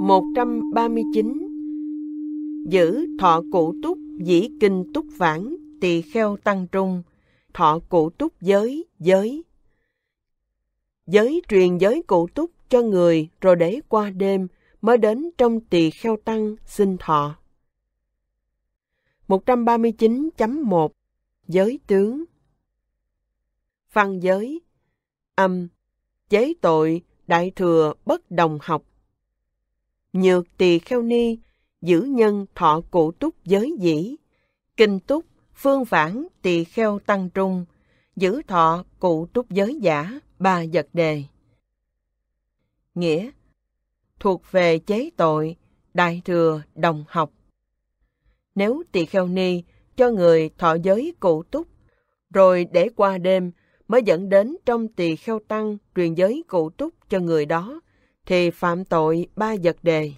139. Giữ thọ cụ túc dĩ kinh túc vãng tỳ kheo tăng trung, thọ cụ túc giới. Giới truyền giới cụ túc cho người rồi để qua đêm mới đến trong tỳ kheo tăng xin thọ. 139.1. Giới tướng. Văn giới. Âm. Chế tội đại thừa bất đồng học. Nhược tỳ kheo ni giữ nhân thọ cụ túc giới dĩ, kinh túc phương vãng tỳ kheo tăng trung, giữ thọ cụ túc giới giả ba vật đề. Nghĩa: thuộc về chế tội đại thừa đồng học. Nếu tỳ kheo ni cho người thọ giới cụ túc rồi để qua đêm mới dẫn đến trong tỳ kheo tăng truyền giới cụ túc cho người đó thì phạm tội ba vật đề.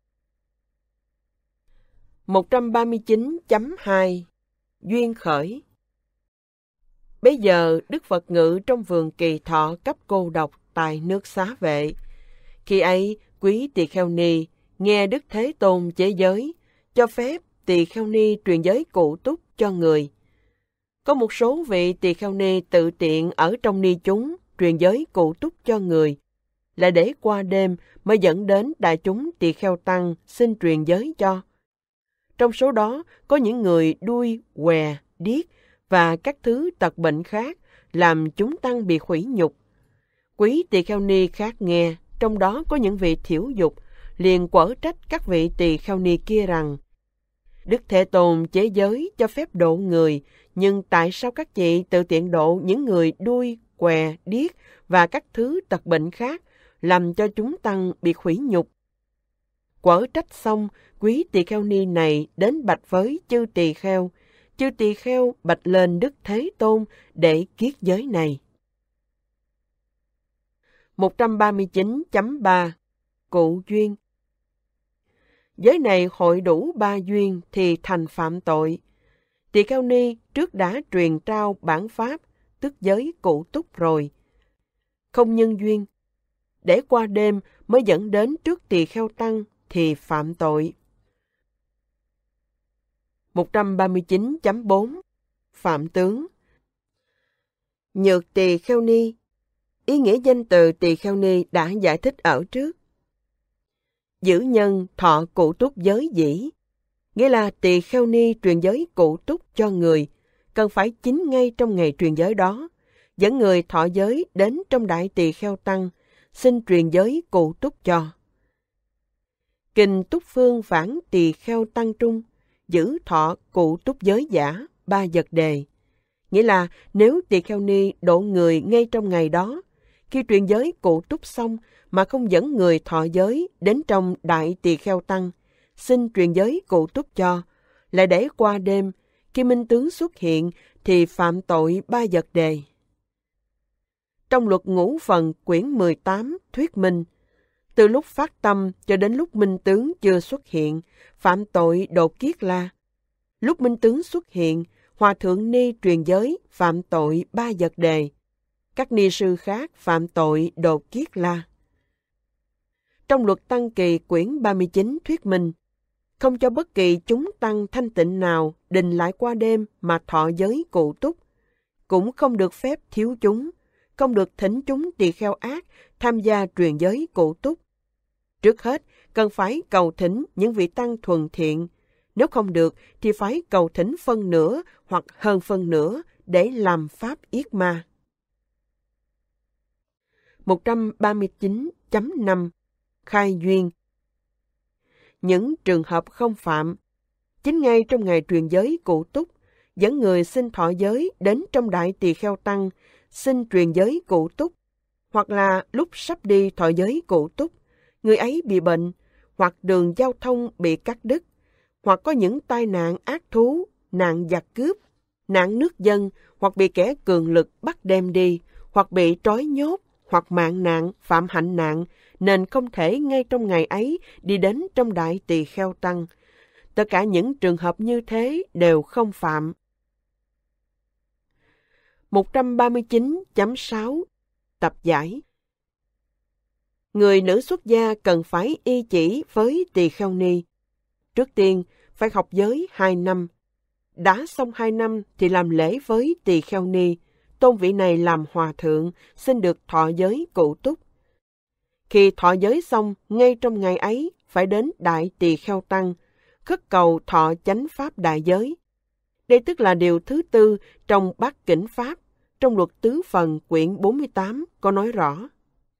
139.2. Duyên khởi. Bây giờ Đức Phật ngự trong vườn Kỳ Thọ cấp cô độc tại nước Xá Vệ. Khi ấy quý tỳ kheo ni nghe Đức Thế Tôn chế giới, cho phép tỳ kheo ni truyền giới cụ túc cho người. Có một số vị tỳ kheo ni tự tiện ở trong ni chúng truyền giới cụ túc cho người, là để qua đêm mới dẫn đến đại chúng tỳ kheo tăng xin truyền giới cho. Trong số đó có những người đuôi, què, điếc và các thứ tật bệnh khác làm chúng tăng bị khuỷ nhục. Quý tỳ kheo ni khác nghe, trong đó có những vị thiểu dục, liền quở trách các vị tỳ kheo ni kia rằng: Đức Thế Tôn chế giới cho phép độ người, nhưng tại sao các chị tự tiện độ những người đuôi, què, điếc và các thứ tật bệnh khác, làm cho chúng tăng bị khuỷ nhục? Quở trách xong, quý tỳ kheo ni này đến bạch với chư tỳ kheo. Chư tỳ kheo bạch lên Đức Thế Tôn để kiết giới này. 139.3. Cụ duyên. Giới này hội đủ ba duyên thì thành phạm tội. Tỳ kheo ni trước đã truyền trao bản pháp, tức giới cụ túc rồi. Không nhân duyên, để qua đêm mới dẫn đến trước tỳ kheo tăng thì phạm tội. 139.4. Phạm tướng. Nhược tỳ kheo ni. Ý nghĩa danh từ tỳ kheo ni đã giải thích ở trước. Giữ nhân thọ cụ túc giới dĩ, nghĩa là tỳ kheo ni truyền giới cụ túc cho người, cần phải chính ngay trong ngày truyền giới đó, dẫn người thọ giới đến trong đại tỳ kheo tăng, xin truyền giới cụ túc cho. Kinh túc phương vãng tỳ kheo tăng trung, giữ thọ cụ túc giới giả ba vật đề. Nghĩa là nếu tỳ kheo ni độ người ngay trong ngày đó, khi truyền giới cụ túc xong mà không dẫn người thọ giới đến trong đại tỳ kheo tăng, xin truyền giới cụ túc cho, lại để qua đêm, khi minh tướng xuất hiện thì phạm tội ba vật đề. Trong luật ngũ phần quyển 18 thuyết minh, từ lúc phát tâm cho đến lúc minh tướng chưa xuất hiện, phạm tội đột kiết la. Lúc minh tướng xuất hiện, hòa thượng ni truyền giới phạm tội ba vật đề. Các ni sư khác phạm tội đột kiết la. Trong luật tăng kỳ quyển 39 thuyết minh, không cho bất kỳ chúng tăng thanh tịnh nào đình lại qua đêm mà thọ giới cụ túc, cũng không được phép thiếu chúng, không được thỉnh chúng tỳ kheo ác tham gia truyền giới cụ túc. Trước hết, cần phải cầu thỉnh những vị tăng thuần thiện, nếu không được thì phải cầu thỉnh phân nửa hoặc hơn phân nửa để làm pháp yết ma. 139.5. Khai duyên. Những trường hợp không phạm, chính ngay trong ngày truyền giới cụ túc, dẫn người xin thọ giới đến trong đại tỳ kheo tăng, xin truyền giới cụ túc, hoặc là lúc sắp đi thọ giới cụ túc, người ấy bị bệnh, hoặc đường giao thông bị cắt đứt, hoặc có những tai nạn ác thú, nạn giặc cướp, nạn nước dân, hoặc bị kẻ cường lực bắt đem đi, hoặc bị trói nhốt, hoặc mạng nạn, phạm hạnh nạn, nên không thể ngay trong ngày ấy đi đến trong đại tỳ kheo tăng. Tất cả những trường hợp như thế đều không phạm. 139.6. Tập giải. người nữ xuất gia cần phải y chỉ với tỳ kheo ni. Trước tiên, phải học giới 2 năm. Đã xong 2 năm thì làm lễ với tỳ kheo ni, tôn vị này làm hòa thượng, xin được thọ giới cụ túc. Khi thọ giới xong, ngay trong ngày ấy, phải đến Đại Tỳ Kheo Tăng, khất cầu thọ chánh pháp đại giới. Đây tức là điều thứ 4 trong Bát Kỉnh Pháp, trong luật tứ phần quyển 48 có nói rõ.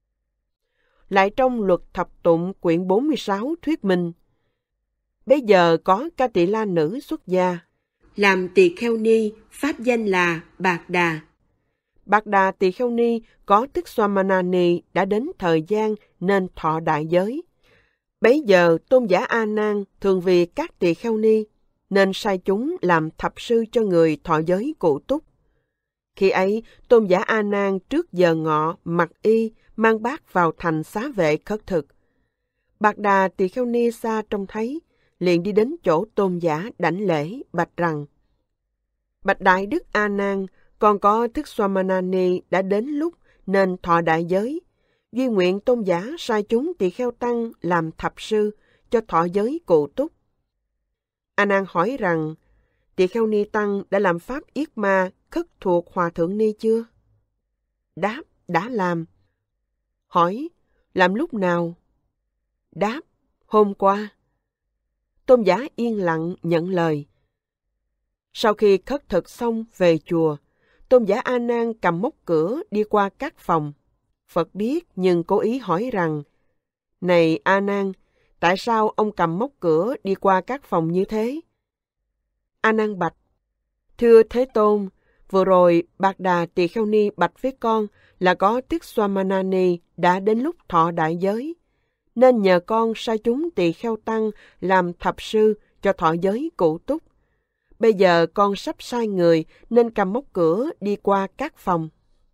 Lại trong luật thập tụng quyển 46 thuyết minh, bây giờ có Ca Tỳ La nữ xuất gia, làm tỳ kheo ni, pháp danh là Bạc Đà. Bạc Đà tỳ kheo ni có tức Swamanani đã đến thời gian nên thọ đại giới. Bấy giờ tôn giả A Nan thường vì các tỳ kheo ni nên sai chúng làm thập sư cho người thọ giới cụ túc. Khi ấy, tôn giả A Nan trước giờ ngọ mặc y mang bát vào thành xá vệ khất thực. Bạc Đà tỳ kheo ni xa trông thấy, liền đi đến chỗ tôn giả đảnh lễ bạch rằng: Bạch Đại Đức A Nan, còn có thức Swamanani đã đến lúc nên thọ đại giới. Duy nguyện tôn giả sai chúng tỳ kheo tăng làm thập sư cho thọ giới cụ túc. A Nan hỏi rằng: tỳ kheo ni tăng đã làm pháp yết ma khất thuộc hòa thượng ni chưa? Đáp: đã làm. Hỏi: làm lúc nào? Đáp: hôm qua. Tôn giả yên lặng nhận lời. Sau khi khất thực xong về chùa, tôn giả A Nan cầm móc cửa đi qua các phòng. Phật biết nhưng cố ý hỏi rằng: này A Nan, tại sao ông cầm móc cửa đi qua các phòng như thế? A Nan bạch: thưa Thế Tôn, vừa rồi Bạc Đà tỳ kheo ni bạch với con là có tức Swamanani đã đến lúc thọ đại giới, nên nhờ con sai chúng tỳ kheo tăng làm thập sư cho thọ giới cụ túc. Bây giờ con sắp sai người nên cầm móc cửa đi qua các phòng.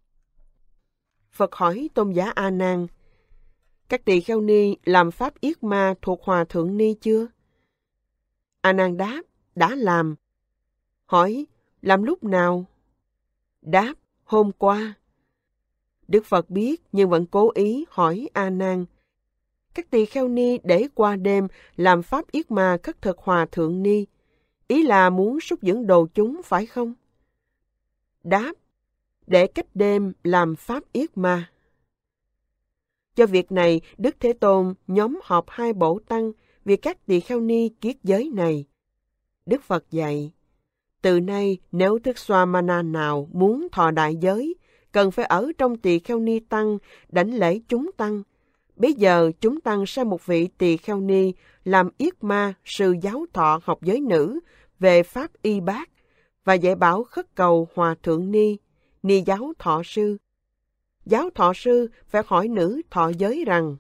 Phật hỏi tôn giả A Nan: các tỳ kheo ni làm pháp yết ma thuộc hòa thượng ni chưa? A Nan đáp: đã làm. Hỏi: làm lúc nào? Đáp: hôm qua. Đức Phật biết nhưng vẫn cố ý hỏi A Nan: các tỳ kheo ni để qua đêm làm pháp yết ma khất thực hòa thượng ni, ý là muốn súc dưỡng đồ chúng phải không? Đáp: để cách đêm làm pháp yết ma. Cho việc này, Đức Thế Tôn nhóm họp 2 bộ tăng vì các tỳ kheo ni kiết giới này. Đức Phật dạy: từ nay nếu thức Swamana nào muốn thọ đại giới, cần phải ở trong tỳ kheo ni tăng đảnh lễ chúng tăng. Bây giờ chúng tăng sai một vị tỳ kheo ni làm yết ma sư giáo thọ học giới nữ về pháp y bát và dạy bảo khất cầu hòa thượng ni, ni giáo thọ sư. Giáo thọ sư phải hỏi nữ thọ giới rằng: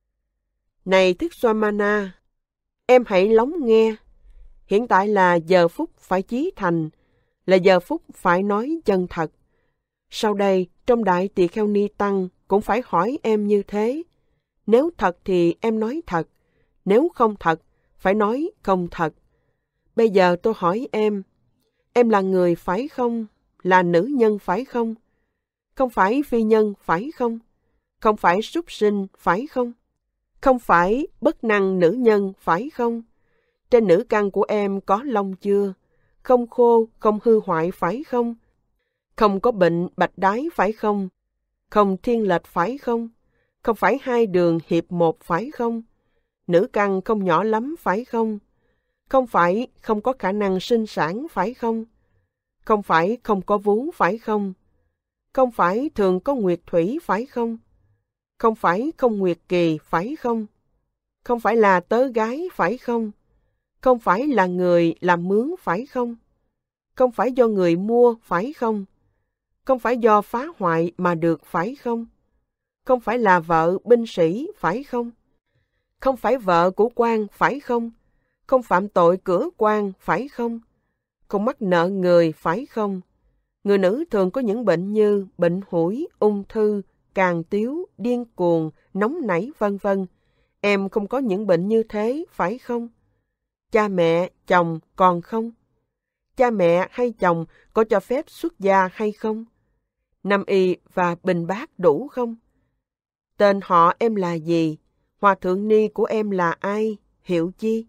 này thức Swamana, em hãy lắng nghe. Hiện tại là giờ phút phải chí thành, là giờ phút phải nói chân thật. Sau đây, trong đại tỳ kheo ni tăng cũng phải hỏi em như thế. Nếu thật thì em nói thật, nếu không thật, phải nói không thật. Bây giờ tôi hỏi em là người phải không? Là nữ nhân phải không? Không phải phi nhân phải không? Không phải súc sinh phải không? Không phải bất năng nữ nhân phải không? Trên nữ căn của em có lông chưa? Không khô, không hư hoại phải không? Không có bệnh bạch đái phải không? Không thiên lệch phải không? Không phải 2 đường hiệp 1 phải không? Nữ căn không nhỏ lắm phải không? Không phải không có khả năng sinh sản phải không? Không phải không có vú phải không? Không phải thường có nguyệt thủy phải không? Không phải không nguyệt kỳ phải không? Không phải là tớ gái phải không? Không phải là người làm mướn phải không? Không phải do người mua phải không? Không phải do phá hoại mà được phải không? Không phải là vợ binh sĩ phải không? Không phải vợ của quan phải không? Không phạm tội cửa quan phải không? Không mắc nợ người phải không? Người nữ thường có những bệnh như bệnh hủi, ung thư, càng tiếu, điên cuồng, nóng nảy vân vân. Em không có những bệnh như thế phải không? Cha mẹ, chồng còn không? Cha mẹ hay chồng có cho phép xuất gia hay không? Nam y và bình bát đủ không? tên họ em là gì? Hòa thượng ni của em là ai? Hiệu chi?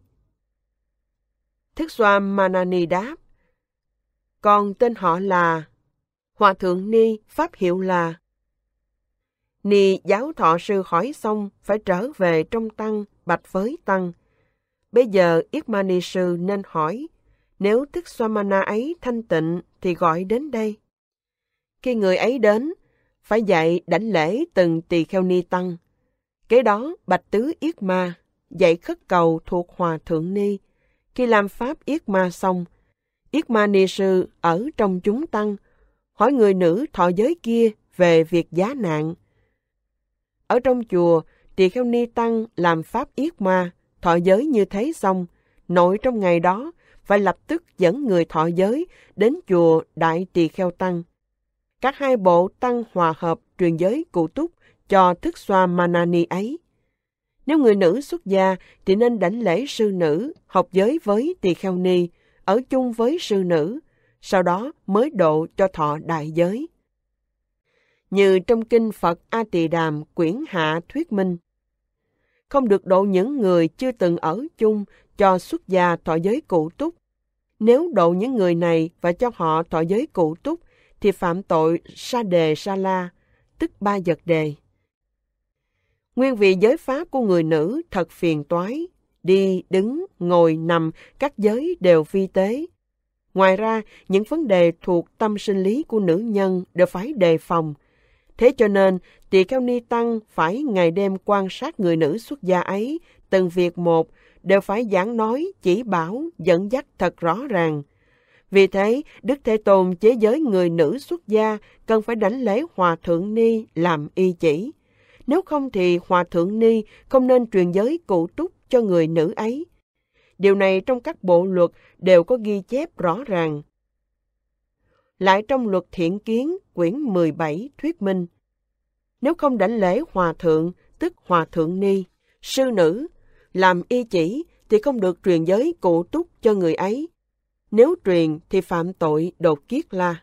Thức Xoa Manani đáp, con tên họ là Hòa thượng ni, pháp hiệu là. Ni giáo thọ sư hỏi xong phải trở về trong tăng, bạch với tăng. Bây giờ Yết Mani sư nên hỏi, nếu Thức Xoa Mana ấy thanh tịnh thì gọi đến đây. Khi người ấy đến, phải dạy đảnh lễ từng tỳ kheo ni tăng. Kế đó bạch tứ Yết Ma, dạy khất cầu thuộc Hòa thượng ni. Khi làm pháp Yết Ma xong, Yết Ma ni sư ở trong chúng tăng, hỏi người nữ thọ giới kia về việc giá nạn. Ở trong chùa, tỳ kheo ni tăng làm pháp Yết Ma, thọ giới như thế xong, nội trong ngày đó phải lập tức dẫn người thọ giới đến chùa Đại Tỳ Kheo Tăng. Các hai bộ tăng hòa hợp truyền giới cụ túc cho Thức Xoa Manani ấy. Nếu người nữ xuất gia thì nên đảnh lễ sư nữ, học giới với tỳ kheo ni, ở chung với sư nữ, sau đó mới độ cho thọ đại giới. Như trong kinh Phật A Tỳ Đàm quyển hạ thuyết minh, không được độ những người chưa từng ở chung cho xuất gia thọ giới cụ túc. Nếu độ những người này và cho họ thọ giới cụ túc thì phạm tội sa đề sa la, tức 3 vật đề. Nguyên vì giới pháp của người nữ thật phiền toái, đi, đứng, ngồi, nằm, các giới đều vi tế. Ngoài ra, những vấn đề thuộc tâm sinh lý của nữ nhân đều phải đề phòng. Thế cho nên, tỳ kheo ni tăng phải ngày đêm quan sát người nữ xuất gia ấy, từng việc một, đều phải giảng nói, chỉ bảo, dẫn dắt thật rõ ràng. Vì thế, Đức Thế Tôn chế giới người nữ xuất gia cần phải đảnh lễ Hòa thượng ni làm y chỉ. Nếu không thì Hòa thượng ni không nên truyền giới cụ túc cho người nữ ấy. Điều này trong các bộ luật đều có ghi chép rõ ràng. Lại trong luật thiện kiến, quyển 17 thuyết minh, nếu không đảnh lễ Hòa thượng, tức Hòa thượng ni, sư nữ, làm y chỉ thì không được truyền giới cụ túc cho người ấy. Nếu truyền thì phạm tội đột kiết la.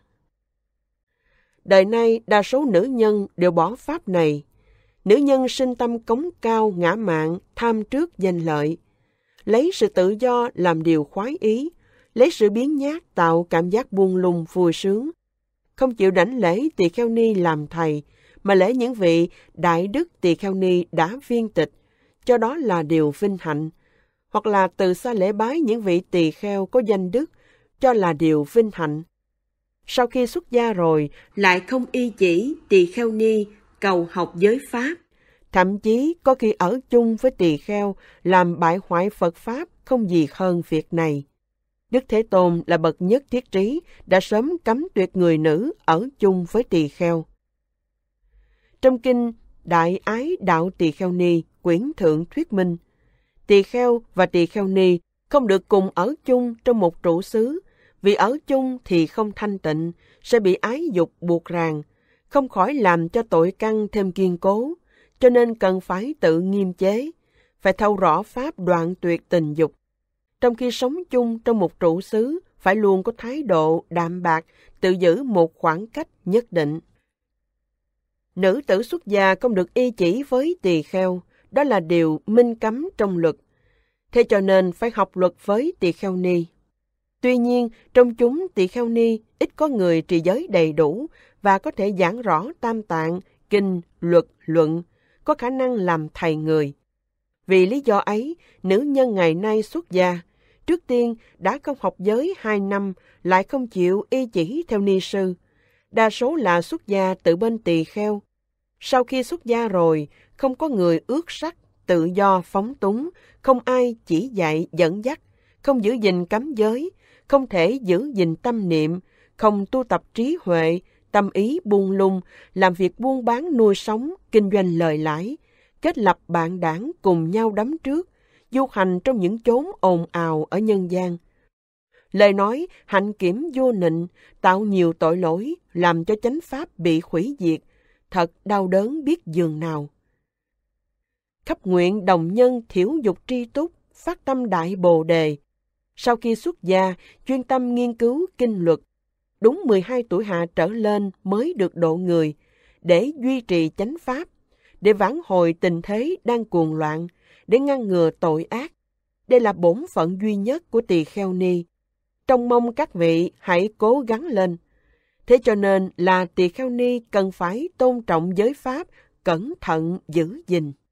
Đời nay đa số nữ nhân đều bỏ pháp này. Nữ nhân sinh tâm cống cao ngã mạn, tham trước danh lợi. Lấy sự tự do làm điều khoái ý, lấy sự biếng nhác tạo cảm giác buông lung vui sướng. Không chịu đảnh lễ tỳ kheo ni làm thầy, mà lễ những vị đại đức tỳ kheo ni đã viên tịch, cho đó là điều vinh hạnh. Hoặc là từ xa lễ bái những vị tỳ kheo có danh đức, cho là điều vinh hạnh. Sau khi xuất gia rồi, lại không y chỉ tỳ kheo ni cầu học giới pháp. Thậm chí có khi ở chung với tỳ kheo làm bại hoại Phật Pháp không gì hơn việc này. Đức Thế Tôn là bậc nhất thiết trí đã sớm cấm tuyệt người nữ ở chung với tỳ kheo. Trong kinh Đại Ái Đạo Tỳ Kheo Ni quyển thượng thuyết minh, tỳ kheo và tỳ kheo ni không được cùng ở chung trong một trụ xứ, vì ở chung thì không thanh tịnh, sẽ bị ái dục buộc ràng, không khỏi làm cho tội căn thêm kiên cố, cho nên cần phải tự nghiêm chế, phải thâu rõ pháp đoạn tuyệt tình dục. Trong khi sống chung trong một trụ xứ, phải luôn có thái độ đạm bạc, tự giữ một khoảng cách nhất định. Nữ tử xuất gia không được y chỉ với tỳ kheo, đó là điều minh cấm trong luật. Thế cho nên phải học luật với tỳ kheo ni. Tuy nhiên, trong chúng tỳ kheo ni ít có người trì giới đầy đủ và có thể giảng rõ tam tạng, kinh, luật, luận, có khả năng làm thầy người. Vì lý do ấy, nữ nhân ngày nay xuất gia, trước tiên đã không học giới 2 năm, lại không chịu y chỉ theo ni sư. Đa số là xuất gia tự bên tỳ kheo. Sau khi xuất gia rồi, không có người ước sắc, tự do phóng túng, không ai chỉ dạy dẫn dắt, không giữ gìn cấm giới, không thể giữ gìn tâm niệm, không tu tập trí huệ, tâm ý buông lung, làm việc buôn bán nuôi sống, kinh doanh lời lãi, kết lập bạn đảng cùng nhau đắm trước, du hành trong những chốn ồn ào ở nhân gian. Lời nói, hạnh kiểm vô nịnh, tạo nhiều tội lỗi, làm cho chánh pháp bị hủy diệt, thật đau đớn biết dường nào. Khắp nguyện đồng nhân thiểu dục tri túc, phát tâm đại bồ đề. Sau khi xuất gia, chuyên tâm nghiên cứu kinh luật. Đúng 12 tuổi hạ trở lên mới được độ người, để duy trì chánh pháp. để vãn hồi tình thế đang cuồng loạn, để ngăn ngừa tội ác. Đây là bổn phận duy nhất của tỳ kheo ni. Trông mong các vị hãy cố gắng lên. Thế cho nên là tỳ kheo ni cần phải tôn trọng giới pháp, cẩn thận giữ gìn.